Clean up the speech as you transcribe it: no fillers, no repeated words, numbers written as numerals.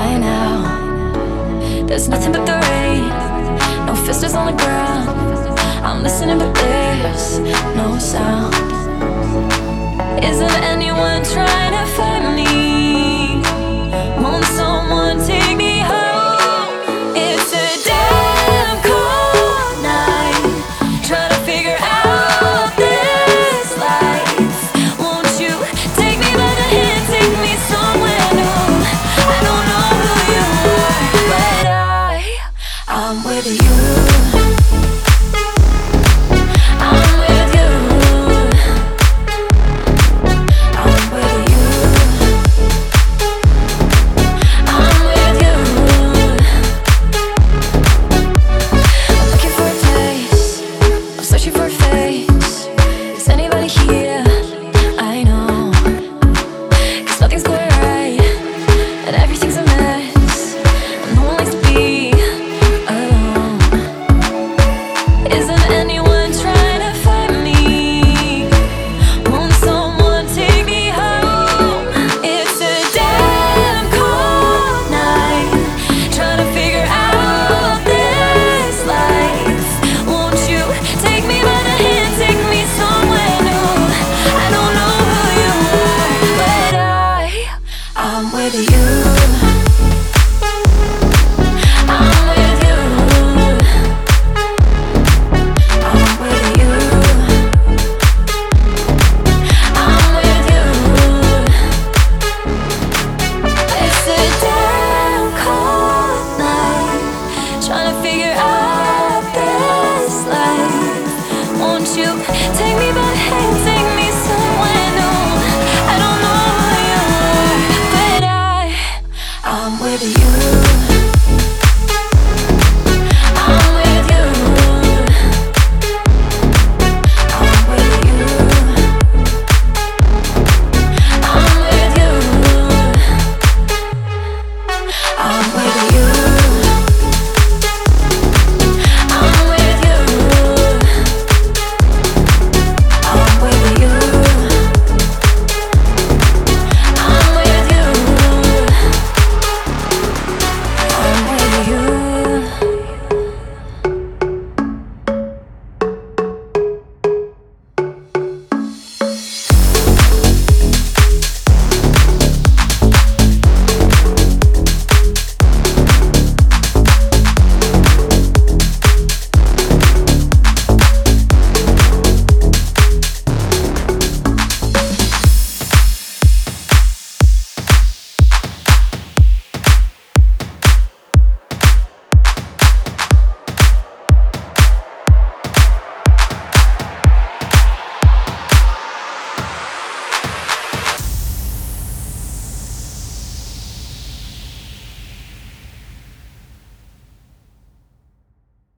by now. There's nothing but the rain, no fisters on the ground. I'm listening but there's no sound. Isn't anyone trying to find me? Won't someone take me home? It's a damn cold night, trying to figure out this life. Won't you take me by the hand, take me somewhere new? I don't know who you are, but I'm with you. Take me by the hand, take me somewhere new. I don't know who you are, but I'm with you. I'm with you. I'm with you. I'm with you. I'm with you.